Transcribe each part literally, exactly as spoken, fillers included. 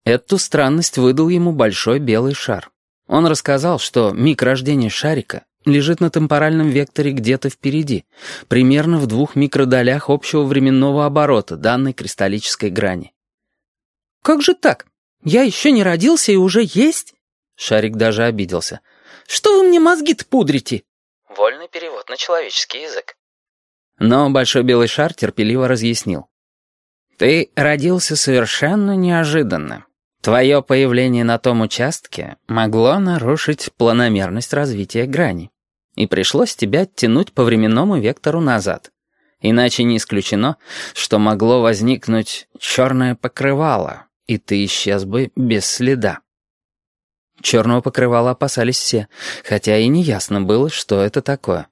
Эту странность выдал ему большой белый шар. Он рассказал, что миг рождения шарика лежит на темпоральном векторе где-то впереди, примерно в двух микродолях общего временного оборота данной кристаллической грани. «Как же так? Я еще не родился и уже есть?» Шарик даже обиделся. «Что вы мне мозги-то пудрите?» Вольный перевод на человеческий язык. Но большой белый шар терпеливо разъяснил. «Ты родился совершенно неожиданно. Твое появление на том участке могло нарушить планомерность развития грани, и пришлось тебя оттянуть по временному вектору назад. Иначе не исключено, что могло возникнуть черное покрывало, и ты исчез бы без следа». Черного покрывала опасались все, хотя и неясно было, что это такое.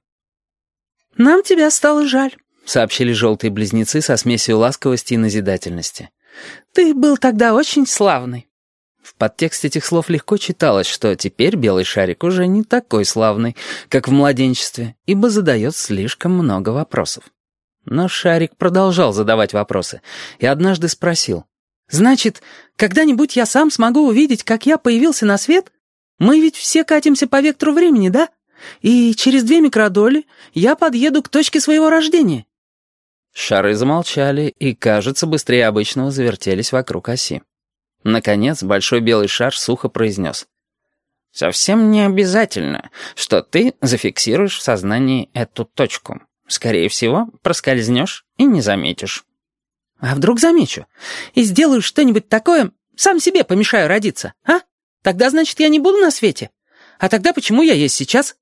«Нам тебя стало жаль», — сообщили желтые близнецы со смесью ласковости и назидательности. «Ты был тогда очень славный». В подтексте этих слов легко читалось, что теперь белый шарик уже не такой славный, как в младенчестве, ибо задает слишком много вопросов. Но шарик продолжал задавать вопросы и однажды спросил: «Значит, когда-нибудь я сам смогу увидеть, как я появился на свет? Мы ведь все катимся по вектору времени, да? И через две микродоли я подъеду к точке своего рождения». Шары замолчали и, кажется, быстрее обычного завертелись вокруг оси. Наконец, большой белый шар сухо произнес: «Совсем не обязательно, что ты зафиксируешь в сознании эту точку. Скорее всего, проскользнешь и не заметишь». «А вдруг замечу? И сделаю что-нибудь такое, сам себе помешаю родиться, а? Тогда, значит, я не буду на свете? А тогда почему я есть сейчас?»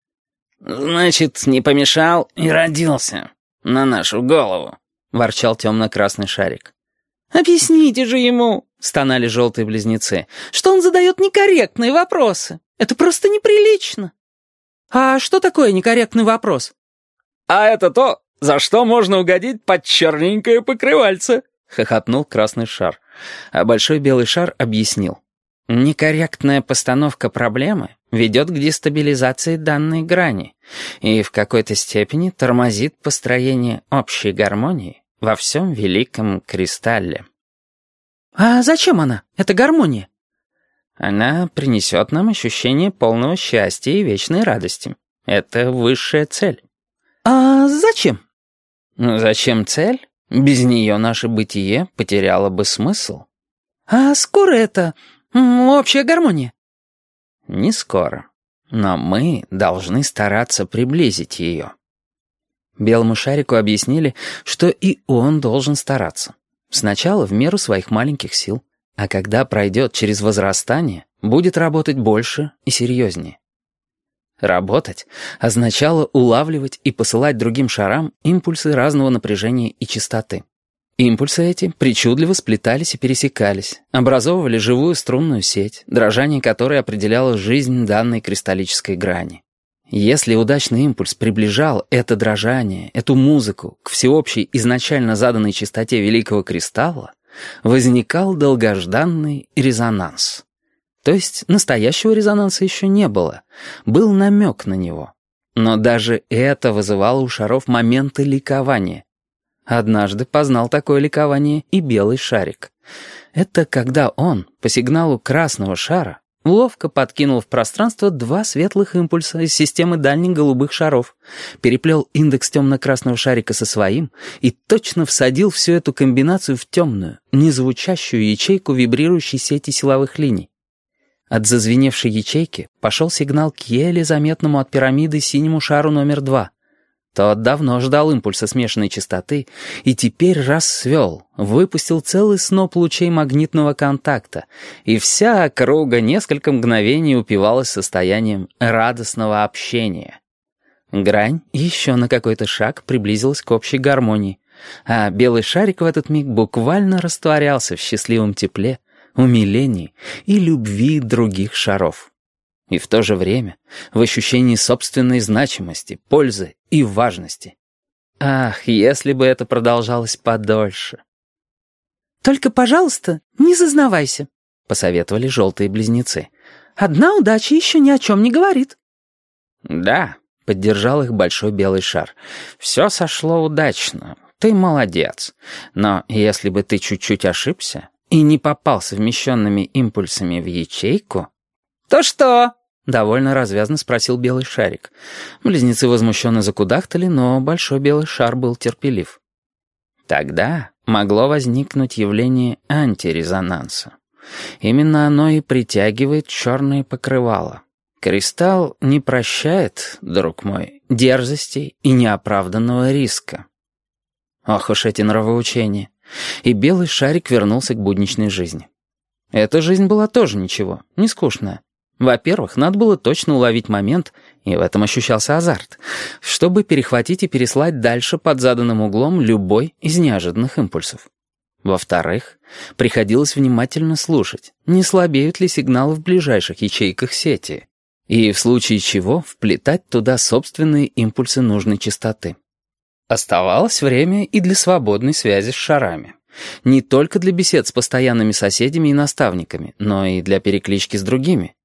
«Значит, не помешал и родился. На нашу голову», — ворчал темно-красный шарик. «Объясните же ему», — стонали желтые близнецы, «что он задает некорректные вопросы. Это просто неприлично». «А что такое некорректный вопрос?» «А это то, за что можно угодить под черненькое покрывальце», — хохотнул красный шар. А большой белый шар объяснил: «Некорректная постановка проблемы ведет к дестабилизации данной грани и в какой-то степени тормозит построение общей гармонии во всем великом кристалле». «А зачем она, эта гармония?» «Она принесет нам ощущение полного счастья и вечной радости. Это высшая цель». «А зачем?» «Зачем цель? Без нее наше бытие потеряло бы смысл». «А скоро это м, общая гармония?» «Не скоро. Но мы должны стараться приблизить ее». Белому шарику объяснили, что и он должен стараться. Сначала в меру своих маленьких сил, а когда пройдет через возрастание, будет работать больше и серьезнее. Работать означало улавливать и посылать другим шарам импульсы разного напряжения и частоты. Импульсы эти причудливо сплетались и пересекались, образовывали живую струнную сеть, дрожание которой определяло жизнь данной кристаллической грани. Если удачный импульс приближал это дрожание, эту музыку к всеобщей изначально заданной частоте великого кристалла, возникал долгожданный резонанс. То есть настоящего резонанса еще не было, был намек на него. Но даже это вызывало у шаров моменты ликования. Однажды познал такое ликование и белый шарик. Это когда он, по сигналу красного шара, ловко подкинул в пространство два светлых импульса из системы дальних голубых шаров, переплел индекс темно-красного шарика со своим и точно всадил всю эту комбинацию в темную, незвучащую ячейку вибрирующей сети силовых линий. От зазвеневшей ячейки пошел сигнал к еле заметному от пирамиды синему шару номер два. Тот давно ждал импульса смешанной частоты и теперь расцвел, выпустил целый сноп лучей магнитного контакта, и вся округа несколько мгновений упивалась состоянием радостного общения. Грань еще на какой-то шаг приблизилась к общей гармонии, а белый шарик в этот миг буквально растворялся в счастливом тепле, умилении и любви других шаров. И в то же время в ощущении собственной значимости, пользы и важности. Ах, если бы это продолжалось подольше. «Только, пожалуйста, не зазнавайся», — посоветовали желтые близнецы. «Одна удача еще ни о чем не говорит». «Да», — поддержал их большой белый шар, — «все сошло удачно. Ты молодец. Но если бы ты чуть-чуть ошибся, и не попал совмещенными импульсами в ячейку... «То что?» — довольно развязно спросил белый шарик. Близнецы возмущенно закудахтали, но большой белый шар был терпелив. Тогда могло возникнуть явление антирезонанса. Именно оно и притягивает черные покрывала. Кристалл не прощает, друг мой, дерзостей и неоправданного риска. Ох уж эти нравоучения. И белый шарик вернулся к будничной жизни. Эта жизнь была тоже ничего, не скучная. Во-первых, надо было точно уловить момент, и в этом ощущался азарт, чтобы перехватить и переслать дальше под заданным углом любой из неожиданных импульсов. Во-вторых, приходилось внимательно слушать, не слабеют ли сигналы в ближайших ячейках сети, и в случае чего вплетать туда собственные импульсы нужной частоты. Оставалось время и для свободной связи с шарами. Не только для бесед с постоянными соседями и наставниками, но и для переклички с другими.